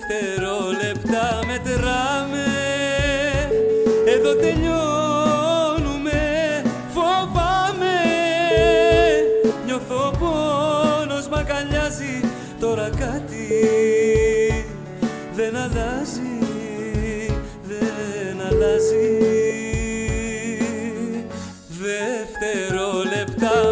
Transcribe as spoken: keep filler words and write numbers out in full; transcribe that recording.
Δευτερόλεπτα μετράμε, εδώ τελειώνουμε, φοβάμαι. Νιώθω πόνος μ' αγκαλιάζει, τώρα κάτι δεν αλλάζει, δεν αλλάζει. Δευτερόλεπτα